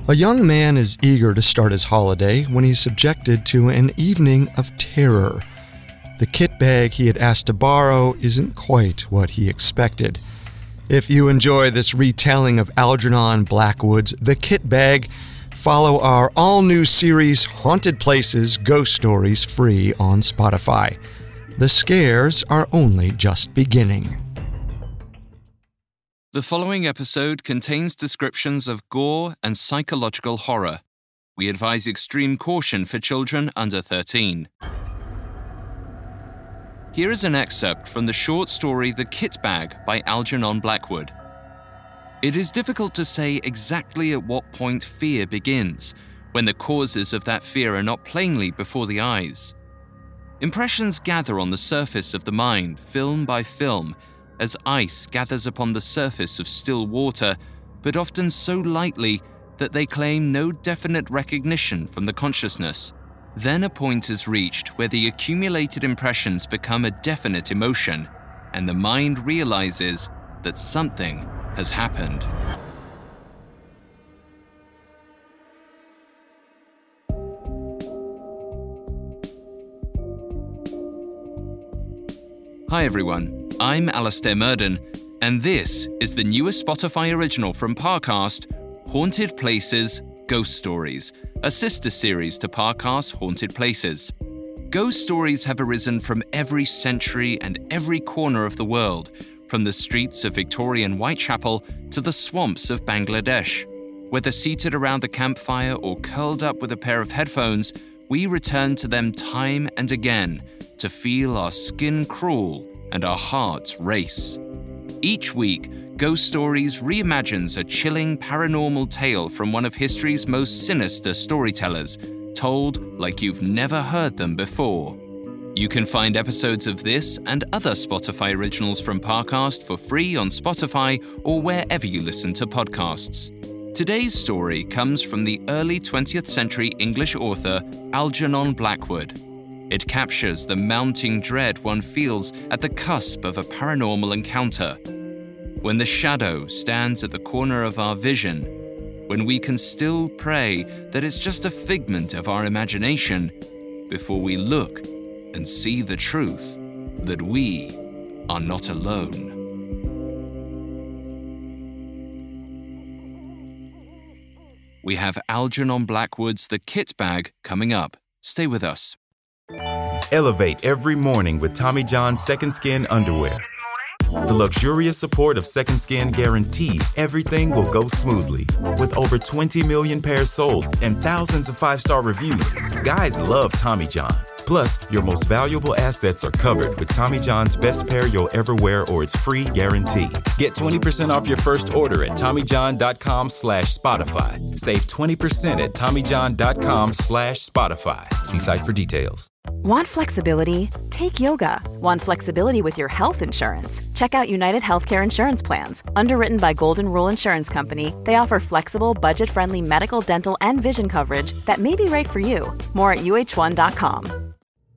A young man is eager to start his holiday when he's subjected to an evening of terror. The kit bag he had asked to borrow isn't quite what he expected. If you enjoy this retelling of Algernon Blackwood's The Kit Bag, follow our all-new series Haunted Places Ghost Stories free on Spotify. The scares are only just beginning. The following episode contains descriptions of gore and psychological horror. We advise extreme caution for children under 13. Here is an excerpt from the short story The Kit Bag by Algernon Blackwood. It is difficult to say exactly at what point fear begins, when the causes of that fear are not plainly before the eyes. Impressions gather on the surface of the mind, film by film, as ice gathers upon the surface of still water, but often so lightly that they claim no definite recognition from the consciousness. Then a point is reached where the accumulated impressions become a definite emotion, and the mind realizes that something has happened. Hi everyone. I'm Alastair Murden, and this is the newest Spotify original from Parcast, Haunted Places Ghost Stories, a sister series to Parcast's Haunted Places. Ghost stories have arisen from every century and every corner of the world, from the streets of Victorian Whitechapel to the swamps of Bangladesh. Whether seated around the campfire or curled up with a pair of headphones, we return to them time and again to feel our skin crawl and our hearts race. Each week, Ghost Stories reimagines a chilling paranormal tale from one of history's most sinister storytellers, told like you've never heard them before. You can find episodes of this and other Spotify originals from Parcast for free on Spotify or wherever you listen to podcasts. Today's story comes from the early 20th century English author Algernon Blackwood. It captures the mounting dread one feels at the cusp of a paranormal encounter. When the shadow stands at the corner of our vision, when we can still pray that it's just a figment of our imagination, before we look and see the truth that we are not alone. We have Algernon Blackwood's The Kit Bag coming up. Stay with us. Elevate every morning with Tommy John's Second Skin underwear. The luxurious support of Second Skin guarantees everything will go smoothly. With over 20 million pairs sold and thousands of 5-star reviews, guys love Tommy John. Plus, your most valuable assets are covered with Tommy John's best pair you'll ever wear or its free guarantee. Get 20% off your first order at TommyJohn.com/Spotify. Save 20% at TommyJohn.com/Spotify. See site for details. Want flexibility? Take yoga. Want flexibility with your health insurance? Check out United Healthcare Insurance Plans. Underwritten by Golden Rule Insurance Company, they offer flexible, budget-friendly medical, dental, and vision coverage that may be right for you. More at UH1.com.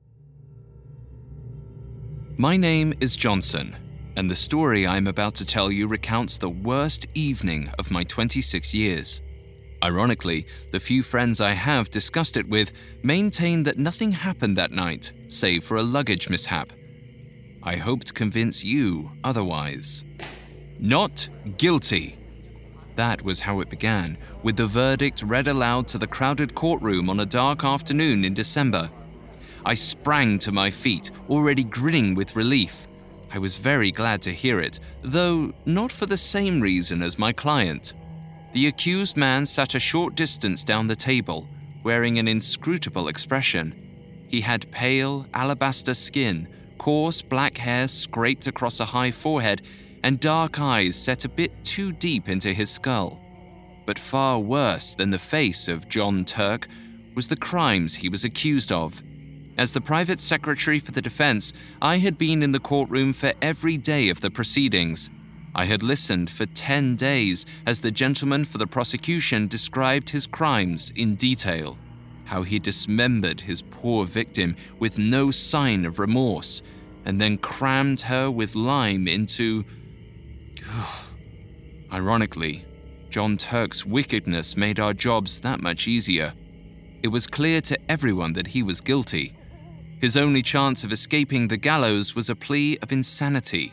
My name is Johnson, and the story I'm about to tell you recounts the worst evening of my 26 years. Ironically, the few friends I have discussed it with maintain that nothing happened that night, save for a luggage mishap. I hope to convince you otherwise. Not guilty. That was how it began, with the verdict read aloud to the crowded courtroom on a dark afternoon in December. I sprang to my feet, already grinning with relief. I was very glad to hear it, though not for the same reason as my client. The accused man sat a short distance down the table, wearing an inscrutable expression. He had pale, alabaster skin, coarse black hair scraped across a high forehead, and dark eyes set a bit too deep into his skull. But far worse than the face of John Turk was the crimes he was accused of. As the private secretary for the defense, I had been in the courtroom for every day of the proceedings. I had listened for 10 days as the gentleman for the prosecution described his crimes in detail, how he dismembered his poor victim with no sign of remorse, and then crammed her with lime into... Ironically, John Turk's wickedness made our jobs that much easier. It was clear to everyone that he was guilty. His only chance of escaping the gallows was a plea of insanity.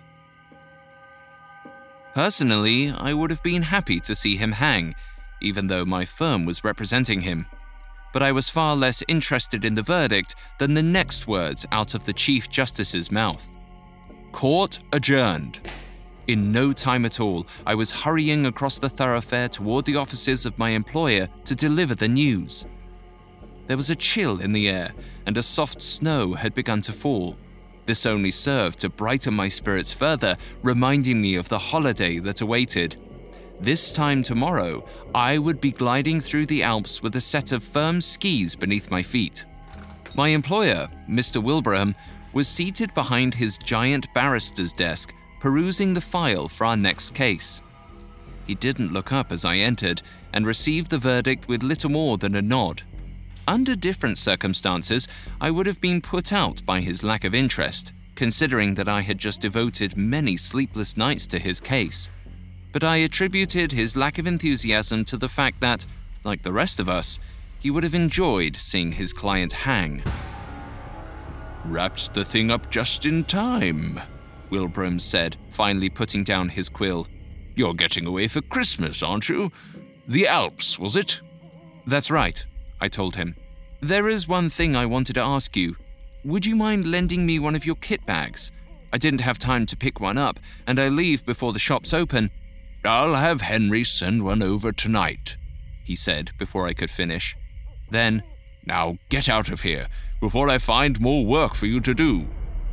Personally, I would have been happy to see him hang, even though my firm was representing him. But I was far less interested in the verdict than the next words out of the Chief Justice's mouth. Court adjourned. In no time at all, I was hurrying across the thoroughfare toward the offices of my employer to deliver the news. There was a chill in the air, and a soft snow had begun to fall. This only served to brighten my spirits further, reminding me of the holiday that awaited. This time tomorrow, I would be gliding through the Alps with a set of firm skis beneath my feet. My employer, Mr. Wilbraham, was seated behind his giant barrister's desk, perusing the file for our next case. He didn't look up as I entered and received the verdict with little more than a nod. Under different circumstances, I would have been put out by his lack of interest, considering that I had just devoted many sleepless nights to his case. But I attributed his lack of enthusiasm to the fact that, like the rest of us, he would have enjoyed seeing his client hang. "Wrapped the thing up just in time," Wilbraham said, finally putting down his quill. "You're getting away for Christmas, aren't you? The Alps, was it?" "That's right," I told him. "There is one thing I wanted to ask you. Would you mind lending me one of your kit bags? I didn't have time to pick one up, and I leave before the shops open." "I'll have Henry send one over tonight," he said before I could finish. Then, "Now get out of here, before I find more work for you to do."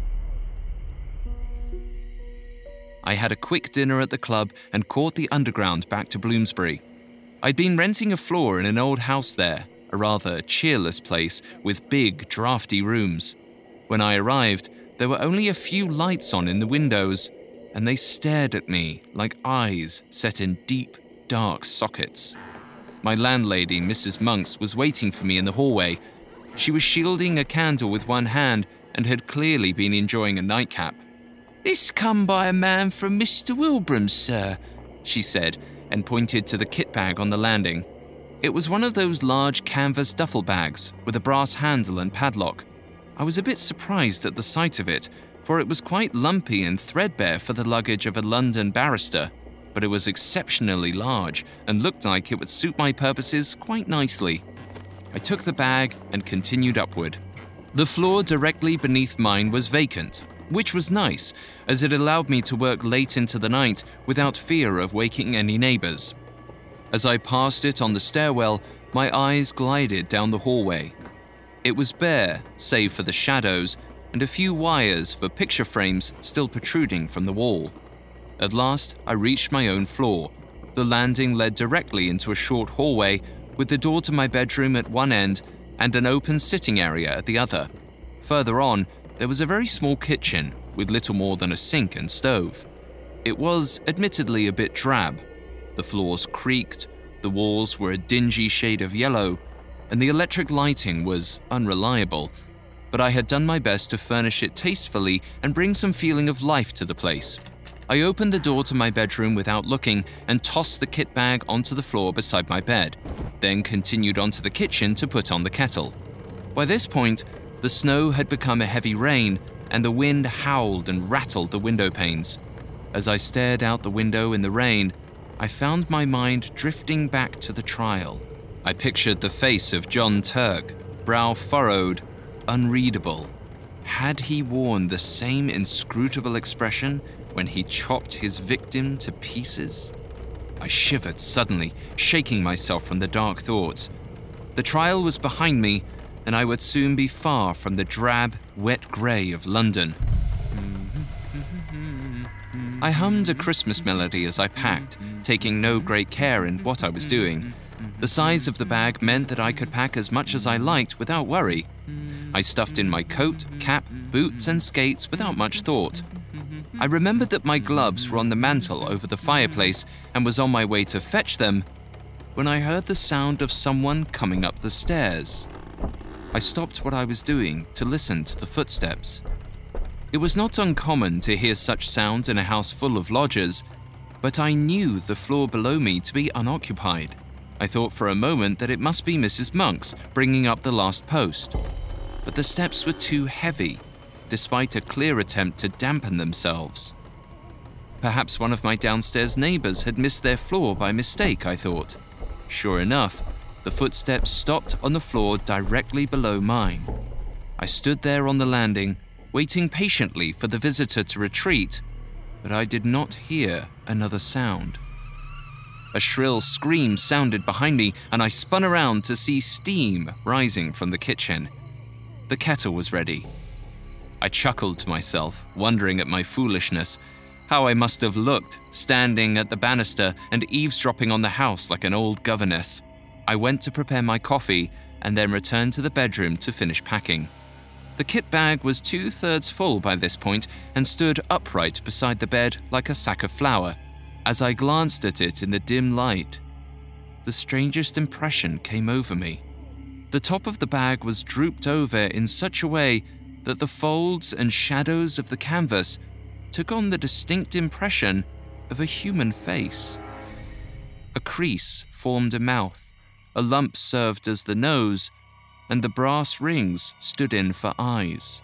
I had a quick dinner at the club and caught the Underground back to Bloomsbury. I'd been renting a floor in an old house there, a rather cheerless place with big, drafty rooms. When I arrived, there were only a few lights on in the windows, and they stared at me like eyes set in deep, dark sockets. My landlady, Mrs. Monks, was waiting for me in the hallway. She was shielding a candle with one hand and had clearly been enjoying a nightcap. "This come by a man from Mr. Wilbraham's, sir," she said, and pointed to the kit bag on the landing. It was one of those large canvas duffel bags with a brass handle and padlock. I was a bit surprised at the sight of it, for it was quite lumpy and threadbare for the luggage of a London barrister, but it was exceptionally large and looked like it would suit my purposes quite nicely. I took the bag and continued upward. The floor directly beneath mine was vacant, which was nice, as it allowed me to work late into the night without fear of waking any neighbors. As I passed it on the stairwell, my eyes glided down the hallway. It was bare, save for the shadows, and a few wires for picture frames still protruding from the wall. At last, I reached my own floor. The landing led directly into a short hallway, with the door to my bedroom at one end and an open sitting area at the other. Further on, there was a very small kitchen with little more than a sink and stove. It was admittedly a bit drab. The floors creaked, the walls were a dingy shade of yellow, and the electric lighting was unreliable, but I had done my best to furnish it tastefully and bring some feeling of life to the place. I opened the door to my bedroom without looking and tossed the kit bag onto the floor beside my bed, then continued onto the kitchen to put on the kettle. By this point, the snow had become a heavy rain, and the wind howled and rattled the window panes. As I stared out the window in the rain, I found my mind drifting back to the trial. I pictured the face of John Turk, brow furrowed, unreadable. Had he worn the same inscrutable expression when he chopped his victim to pieces? I shivered suddenly, shaking myself from the dark thoughts. The trial was behind me, and I would soon be far from the drab, wet grey of London. I hummed a Christmas melody as I packed, taking no great care in what I was doing. The size of the bag meant that I could pack as much as I liked without worry. I stuffed in my coat, cap, boots, and skates without much thought. I remembered that my gloves were on the mantel over the fireplace and was on my way to fetch them when I heard the sound of someone coming up the stairs. I stopped what I was doing to listen to the footsteps. It was not uncommon to hear such sounds in a house full of lodgers, but I knew the floor below me to be unoccupied. I thought for a moment that it must be Mrs. Monk's bringing up the last post, but the steps were too heavy, despite a clear attempt to dampen themselves. Perhaps one of my downstairs neighbors had missed their floor by mistake, I thought. Sure enough, the footsteps stopped on the floor directly below mine. I stood there on the landing, waiting patiently for the visitor to retreat, but I did not hear another sound. A shrill scream sounded behind me, and I spun around to see steam rising from the kitchen. The kettle was ready. I chuckled to myself, wondering at my foolishness, how I must have looked, standing at the banister and eavesdropping on the house like an old governess. I went to prepare my coffee and then returned to the bedroom to finish packing. The kit bag was 2/3 full by this point and stood upright beside the bed like a sack of flour. As I glanced at it in the dim light, the strangest impression came over me. The top of the bag was drooped over in such a way that the folds and shadows of the canvas took on the distinct impression of a human face. A crease formed a mouth, a lump served as the nose, and the brass rings stood in for eyes.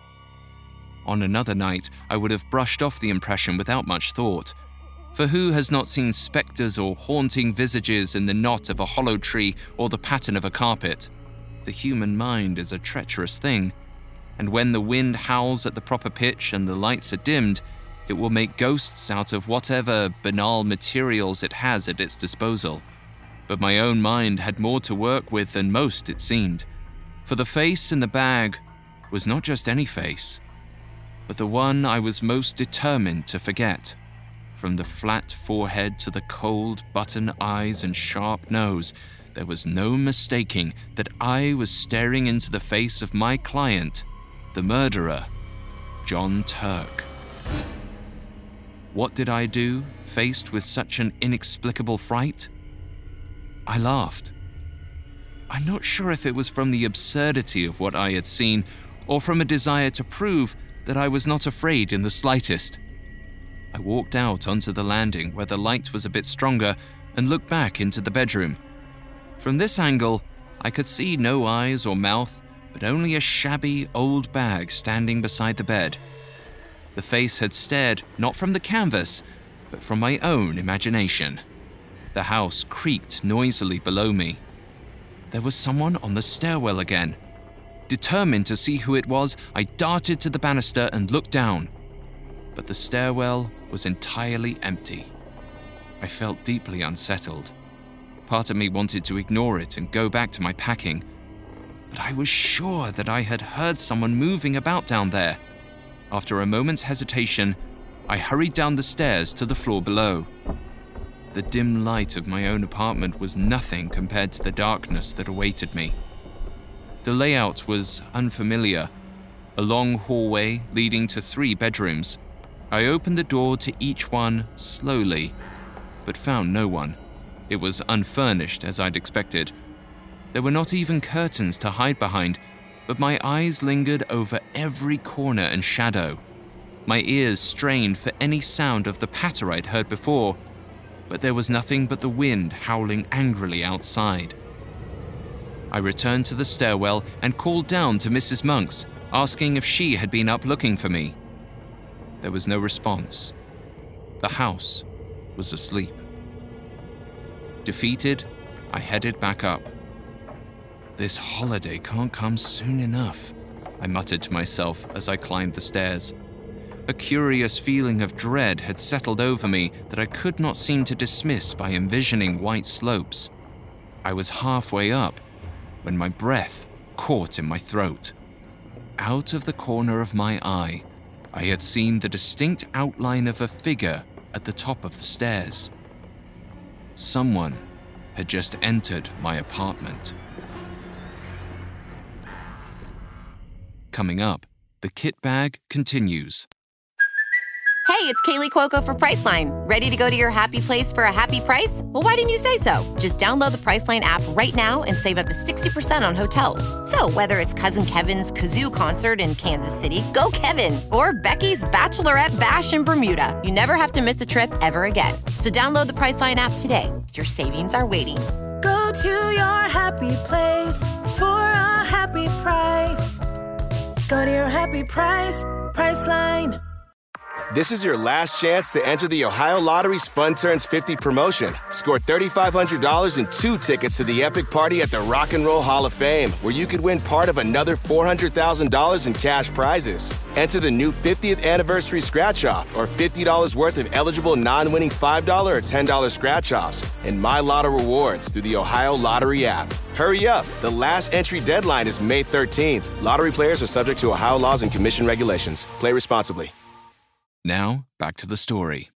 On another night, I would have brushed off the impression without much thought. For who has not seen spectres or haunting visages in the knot of a hollow tree or the pattern of a carpet? The human mind is a treacherous thing, and when the wind howls at the proper pitch and the lights are dimmed, it will make ghosts out of whatever banal materials it has at its disposal. But my own mind had more to work with than most, it seemed. For the face in the bag was not just any face, but the one I was most determined to forget. From the flat forehead to the cold button eyes and sharp nose, there was no mistaking that I was staring into the face of my client, the murderer, John Turk. What did I do, faced with such an inexplicable fright? I laughed. I'm not sure if it was from the absurdity of what I had seen or from a desire to prove that I was not afraid in the slightest. I walked out onto the landing where the light was a bit stronger and looked back into the bedroom. From this angle, I could see no eyes or mouth, but only a shabby old bag standing beside the bed. The face had stared not from the canvas, but from my own imagination. The house creaked noisily below me. There was someone on the stairwell again. Determined to see who it was, I darted to the banister and looked down. But the stairwell was entirely empty. I felt deeply unsettled. Part of me wanted to ignore it and go back to my packing, but I was sure that I had heard someone moving about down there. After a moment's hesitation, I hurried down the stairs to the floor below. The dim light of my own apartment was nothing compared to the darkness that awaited me. The layout was unfamiliar, a long hallway leading to 3 bedrooms. I opened the door to each one slowly, but found no one. It was unfurnished, as I'd expected. There were not even curtains to hide behind, but my eyes lingered over every corner and shadow. My ears strained for any sound of the patter I'd heard before, but there was nothing but the wind howling angrily outside. I returned to the stairwell and called down to Mrs. Monk's, asking if she had been up looking for me. There was no response. The house was asleep. Defeated, I headed back up. This holiday can't come soon enough, I muttered to myself as I climbed the stairs. A curious feeling of dread had settled over me that I could not seem to dismiss by envisioning white slopes. I was halfway up when my breath caught in my throat. Out of the corner of my eye, I had seen the distinct outline of a figure at the top of the stairs. Someone had just entered my apartment. Coming up, the kit bag continues. Hey, it's Kaylee Cuoco for Priceline. Ready to go to your happy place for a happy price? Well, why didn't you say so? Just download the Priceline app right now and save up to 60% on hotels. So whether it's Cousin Kevin's Kazoo Concert in Kansas City, go Kevin, or Becky's Bachelorette Bash in Bermuda, you never have to miss a trip ever again. So download the Priceline app today. Your savings are waiting. Go to your happy place for a happy price. Go to your happy price, Priceline. This is your last chance to enter the Ohio Lottery's Fun Turns 50 promotion. Score $3,500 and 2 tickets to the epic party at the Rock and Roll Hall of Fame, where you could win part of another $400,000 in cash prizes. Enter the new 50th anniversary scratch-off or $50 worth of eligible non-winning $5 or $10 scratch-offs and My Lotto rewards through the Ohio Lottery app. Hurry up. The last entry deadline is May 13th. Lottery players are subject to Ohio laws and commission regulations. Play responsibly. Now, back to the story.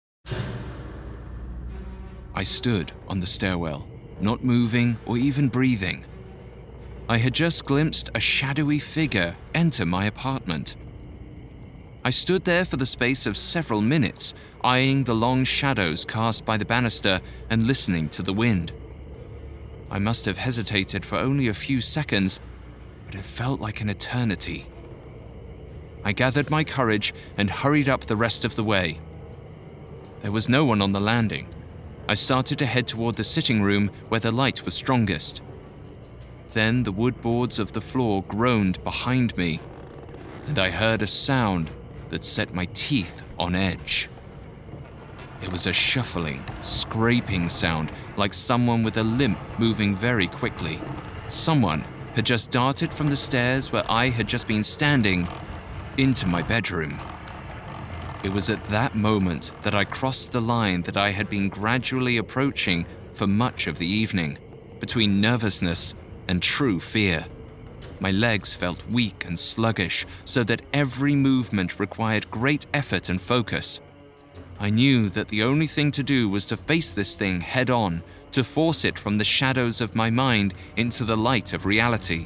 I stood on the stairwell, not moving or even breathing. I had just glimpsed a shadowy figure enter my apartment. I stood there for the space of several minutes, eyeing the long shadows cast by the banister and listening to the wind. I must have hesitated for only a few seconds, but it felt like an eternity. I gathered my courage and hurried up the rest of the way. There was no one on the landing. I started to head toward the sitting room where the light was strongest. Then the wood boards of the floor groaned behind me, and I heard a sound that set my teeth on edge. It was a shuffling, scraping sound, like someone with a limp moving very quickly. Someone had just darted from the stairs where I had just been standing into my bedroom. It was at that moment that I crossed the line that I had been gradually approaching for much of the evening, between nervousness and true fear. My legs felt weak and sluggish, so that every movement required great effort and focus. I knew that the only thing to do was to face this thing head on, to force it from the shadows of my mind into the light of reality.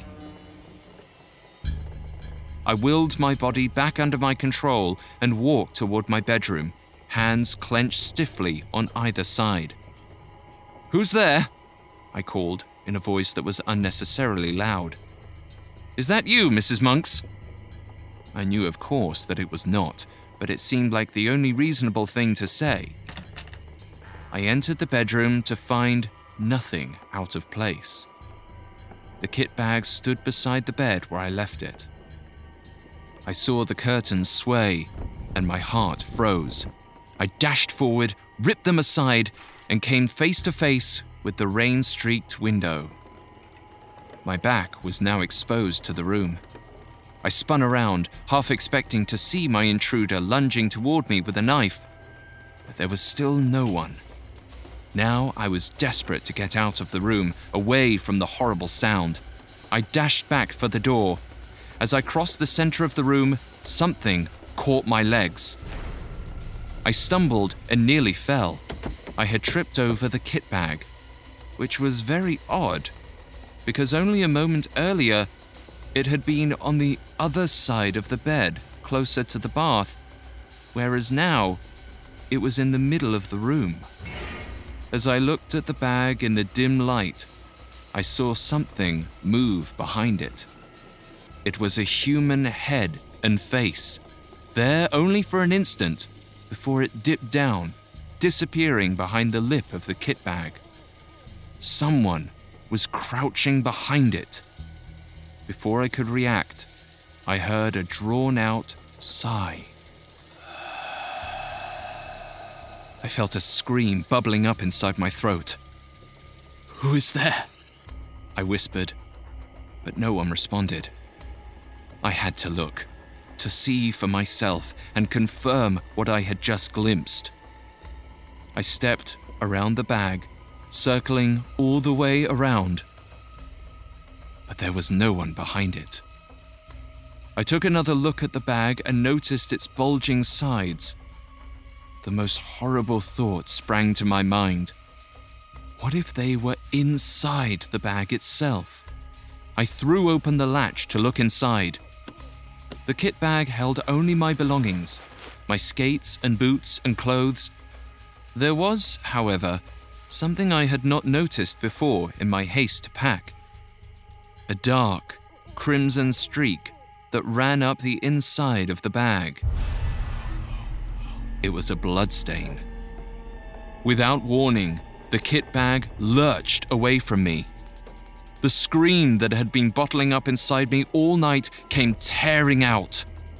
I willed my body back under my control and walked toward my bedroom, hands clenched stiffly on either side. "Who's there?" I called in a voice that was unnecessarily loud. "Is that you, Mrs. Monks?" I knew, of course, that it was not, but it seemed like the only reasonable thing to say. I entered the bedroom to find nothing out of place. The kit bag stood beside the bed where I left it. I saw the curtains sway, and my heart froze. I dashed forward, ripped them aside, and came face to face with the rain-streaked window. My back was now exposed to the room. I spun around, half expecting to see my intruder lunging toward me with a knife, but there was still no one. Now I was desperate to get out of the room, away from the horrible sound. I dashed back for the door. As I crossed the center of the room, something caught my legs. I stumbled and nearly fell. I had tripped over the kit bag, which was very odd, because only a moment earlier, it had been on the other side of the bed, closer to the bath, whereas now, it was in the middle of the room. As I looked at the bag in the dim light, I saw something move behind it. It was a human head and face, there only for an instant, before it dipped down, disappearing behind the lip of the kit bag. Someone was crouching behind it. Before I could react, I heard a drawn-out sigh. I felt a scream bubbling up inside my throat. "Who is there?" I whispered, but no one responded. I had to look, to see for myself and confirm what I had just glimpsed. I stepped around the bag, circling all the way around, but there was no one behind it. I took another look at the bag and noticed its bulging sides. The most horrible thought sprang to my mind. What if they were inside the bag itself? I threw open the latch to look inside. The kit bag held only my belongings, my skates and boots and clothes. There was, however, something I had not noticed before in my haste to pack. A dark, crimson streak that ran up the inside of the bag. It was a bloodstain. Without warning, the kit bag lurched away from me. The scream that had been bottling up inside me all night came tearing out.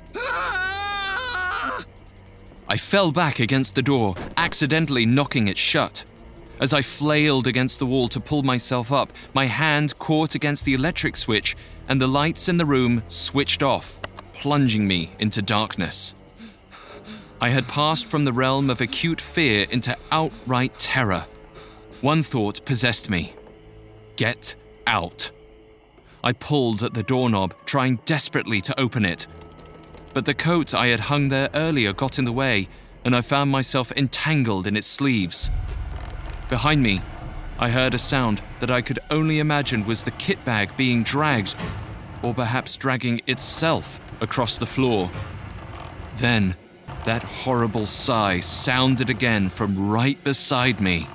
I fell back against the door, accidentally knocking it shut. As I flailed against the wall to pull myself up, my hand caught against the electric switch and the lights in the room switched off, plunging me into darkness. I had passed from the realm of acute fear into outright terror. One thought possessed me. Get out. I pulled at the doorknob, trying desperately to open it. But the coat I had hung there earlier got in the way, and I found myself entangled in its sleeves. Behind me, I heard a sound that I could only imagine was the kit bag being dragged, or perhaps dragging itself across the floor. Then, that horrible sigh sounded again from right beside me.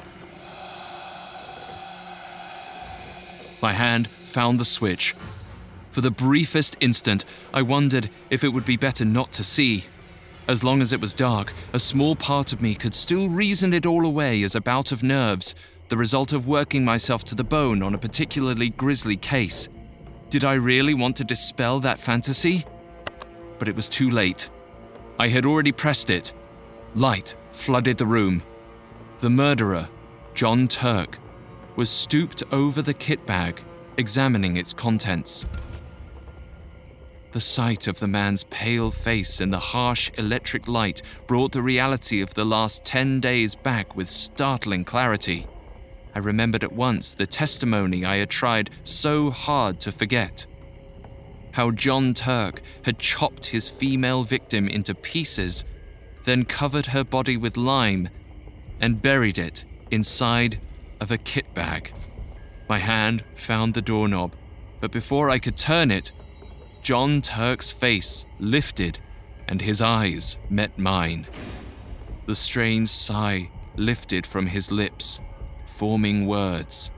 My hand found the switch. For the briefest instant, I wondered if it would be better not to see. As long as it was dark, a small part of me could still reason it all away as a bout of nerves, the result of working myself to the bone on a particularly grisly case. Did I really want to dispel that fantasy? But it was too late. I had already pressed it. Light flooded the room. The murderer, John Turk, was stooped over the kit bag, examining its contents. The sight of the man's pale face in the harsh electric light brought the reality of the last 10 days back with startling clarity. I remembered at once the testimony I had tried so hard to forget. How John Turk had chopped his female victim into pieces, then covered her body with lime and buried it inside of a kit bag. My hand found the doorknob, but before I could turn it, John Turk's face lifted and his eyes met mine. The strange sigh lifted from his lips, forming words.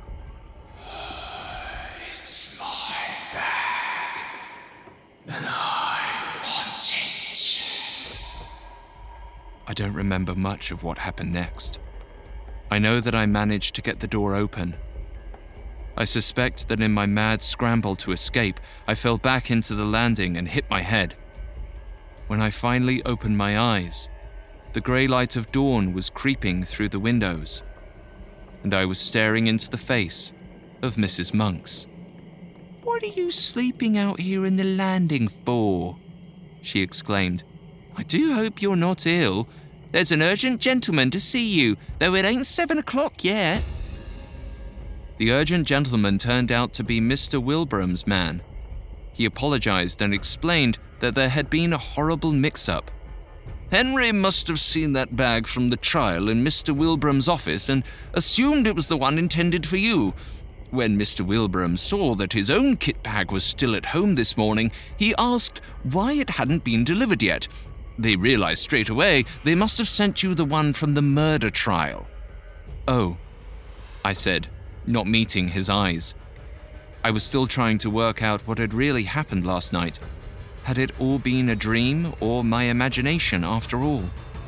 It's my bag, and I want it. I don't remember much of what happened next. I know that I managed to get the door open. I suspect that in my mad scramble to escape, I fell back into the landing and hit my head. When I finally opened my eyes, the grey light of dawn was creeping through the windows, and I was staring into the face of Mrs. Monks. "What are you sleeping out here in the landing for?" she exclaimed. "I do hope you're not ill. There's an urgent gentleman to see you, though it ain't 7 o'clock yet." The urgent gentleman turned out to be Mr. Wilbraham's man. He apologized and explained that there had been a horrible mix-up. "Henry must have seen that bag from the trial in Mr. Wilbraham's office and assumed it was the one intended for you. When Mr. Wilbraham saw that his own kit bag was still at home this morning, he asked why it hadn't been delivered yet. They realized straight away they must have sent you the one from the murder trial." "Oh," I said, not meeting his eyes. I was still trying to work out what had really happened last night. Had it all been a dream or my imagination after all?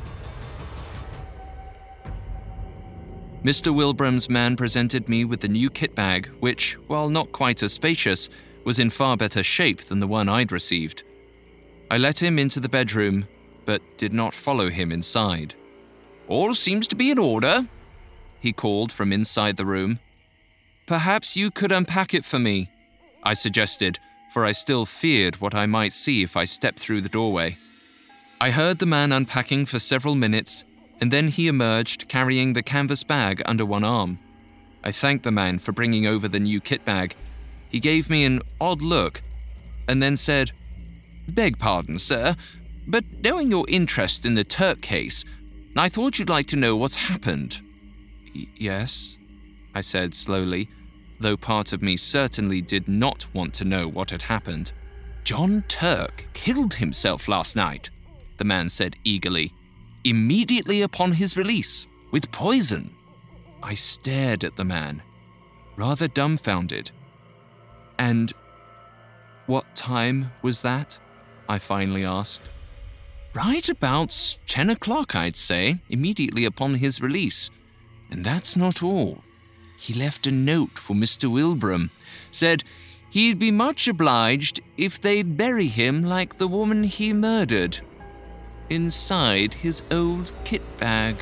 Mr. Wilbraham's man presented me with the new kit bag, which, while not quite as spacious, was in far better shape than the one I'd received. I let him into the bedroom, but did not follow him inside. "All seems to be in order," he called from inside the room. "Perhaps you could unpack it for me," I suggested, for I still feared what I might see if I stepped through the doorway. I heard the man unpacking for several minutes, and then he emerged carrying the canvas bag under one arm. I thanked the man for bringing over the new kit bag. He gave me an odd look, and then said, "Beg pardon, sir, but knowing your interest in the Turk case, I thought you'd like to know what's happened." Yes," I said slowly, though part of me certainly did not want to know what had happened. "John Turk killed himself last night," the man said eagerly. Immediately upon his release, with poison. I stared at the man, rather dumbfounded. And what time was that? I finally asked. Right about 10 o'clock, I'd say, immediately upon his release. And that's not all. He left a note for Mr. Wilbraham. Said he'd be much obliged if they'd bury him like the woman he murdered, inside his old kit bag.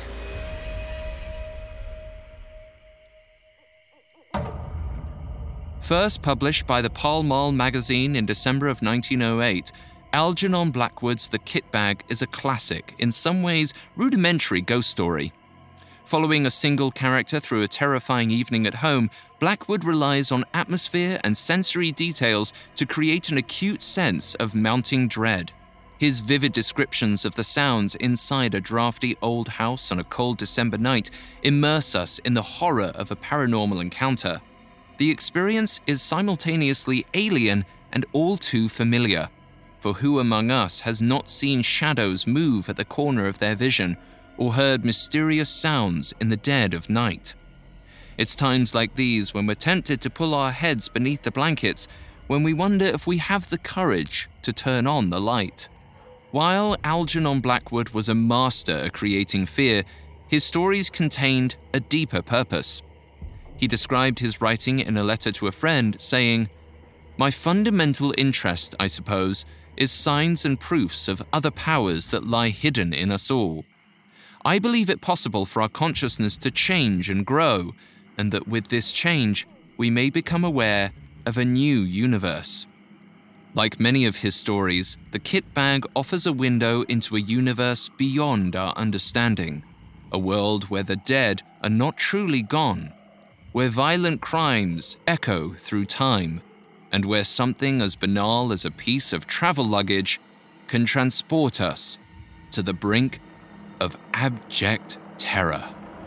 First published by the Pall Mall magazine in December of 1908, Algernon Blackwood's The Kit Bag is a classic, in some ways rudimentary ghost story. Following a single character through a terrifying evening at home, Blackwood relies on atmosphere and sensory details to create an acute sense of mounting dread. His vivid descriptions of the sounds inside a drafty old house on a cold December night immerse us in the horror of a paranormal encounter. The experience is simultaneously alien and all too familiar. For who among us has not seen shadows move at the corner of their vision, or heard mysterious sounds in the dead of night? It's times like these when we're tempted to pull our heads beneath the blankets, when we wonder if we have the courage to turn on the light. While Algernon Blackwood was a master at creating fear, his stories contained a deeper purpose. He described his writing in a letter to a friend, saying, "My fundamental interest, I suppose, is signs and proofs of other powers that lie hidden in us all. I believe it possible for our consciousness to change and grow, and that with this change, we may become aware of a new universe." Like many of his stories, The Kit Bag offers a window into a universe beyond our understanding, a world where the dead are not truly gone, where violent crimes echo through time, and where something as banal as a piece of travel luggage can transport us to the brink of abject terror.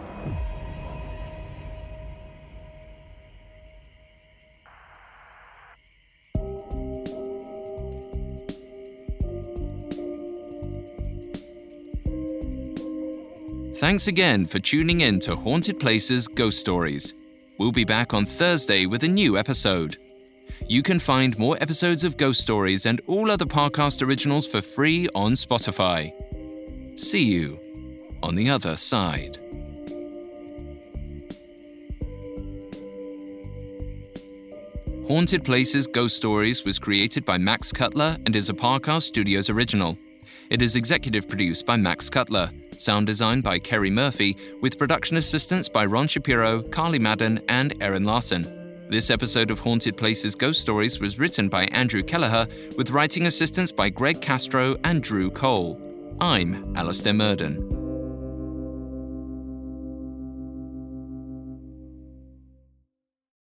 Thanks again for tuning in to Haunted Places Ghost Stories. We'll be back on Thursday with a new episode. You can find more episodes of Ghost Stories and all other Parcast originals for free on Spotify. See you on the other side. Haunted Places Ghost Stories was created by Max Cutler and is a Parcast Studios original. It is executive produced by Max Cutler, sound design by Kerry Murphy, with production assistance by Ron Shapiro, Carly Madden, and Erin Larson. This episode of Haunted Places Ghost Stories was written by Andrew Kelleher, with writing assistance by Greg Castro and Drew Cole. I'm Alistair Murden.